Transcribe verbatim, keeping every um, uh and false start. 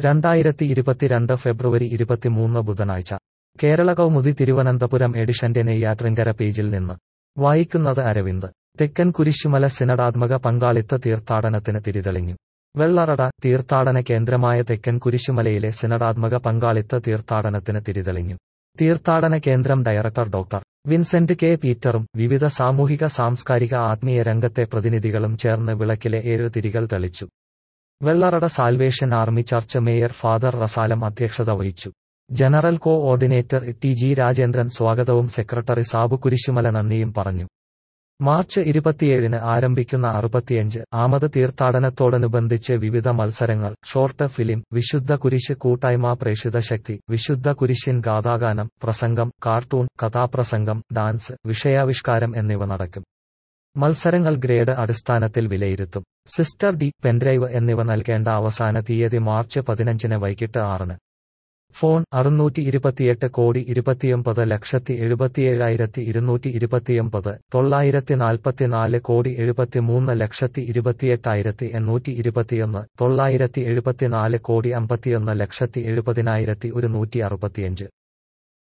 രണ്ടായിരത്തി ഇരുപത്തിരണ്ട് ഫെബ്രുവരി ഇരുപത്തിമൂന്ന് ബുധനാഴ്ച കേരള കൗമുദി തിരുവനന്തപുരം എഡിഷന്റെ നെയ്യാറ്റിൻകര പേജിൽ നിന്ന് വായിക്കുന്നത് അരവിന്ദ്. തെക്കൻ കുരിശുമല സിനഡാത്മക പങ്കാളിത്ത തീർത്ഥാടനത്തിന് തിരിതെളിഞ്ഞു. വെള്ളറട തീർത്ഥാടന കേന്ദ്രമായ തെക്കൻ കുരിശുമലയിലെ സിനഡാത്മക പങ്കാളിത്ത തീർത്ഥാടനത്തിന് തിരിതെളിഞ്ഞു. തീർത്ഥാടന കേന്ദ്രം ഡയറക്ടർ ഡോക്ടർ വിൻസെന്റ് കെ പീറ്ററും വിവിധ സാമൂഹിക സാംസ്കാരിക ആത്മീയ രംഗത്തെ പ്രതിനിധികളും ചേർന്ന് വിളക്കിലെ ഏഴു തിരികൾ തെളിച്ചു. Vellarada salvation army church mayor father Rasalam അധ്യക്ഷത വഹിച്ചു. General coordinator T G Rajendran സ്വാഗതവും സെക്രട്ടറി സാബു കുരിശുമല നന്ദിയും പറഞ്ഞു. മാർച്ച് ഇരുപത്തിയേഴിന് ആരംഭിക്കുന്ന അറുപത്തിയഞ്ച് ആമത് തീർത്ഥാടനത്തോടനുബന്ധിച്ച് വിവിധ മത്സരങ്ങൾ, ഷോർട്ട് ഫിലിം, വിശുദ്ധ കുരിശ് കൂട്ടായ്മ പ്രേഷിത ശക്തി, വിശുദ്ധ കുരിശിൻ ഗാഥാഗാനം, പ്രസംഗം, കാർട്ടൂൺ, കഥാപ്രസംഗം, ഡാൻസ്, വിഷയാവിഷ്കാരം എന്നിവ നടക്കും. മത്സരങ്ങൾ ഗ്രേഡ് അടിസ്ഥാനത്തിൽ വിലയിരുത്തും. സിസ്റ്റർ ഡി പെൻഡ്രൈവ് എന്നിവ നൽകേണ്ട അവസാന തീയതി മാർച്ച് പതിനഞ്ചിന് വൈകിട്ട് ആറിന്. ഫോൺ അറുന്നൂറ്റി ഇരുപത്തിയെട്ട് കോടി ഇരുപത്തിയൊമ്പത് ലക്ഷത്തി എഴുപത്തിയേഴായിരത്തി ഇരുന്നൂറ്റി ഇരുപത്തിയൊമ്പത് തൊള്ളായിരത്തി നാൽപ്പത്തിനാല് കോടി എഴുപത്തിമൂന്ന് ലക്ഷത്തി ഇരുപത്തിയെട്ടായിരത്തി എണ്ണൂറ്റി ഇരുപത്തിയൊന്ന് തൊള്ളായിരത്തി എഴുപത്തിനാല് കോടി അമ്പത്തിയൊന്ന് ലക്ഷത്തി എഴുപതിനായിരത്തി ഒരുന്നൂറ്റി അറുപത്തിയഞ്ച്.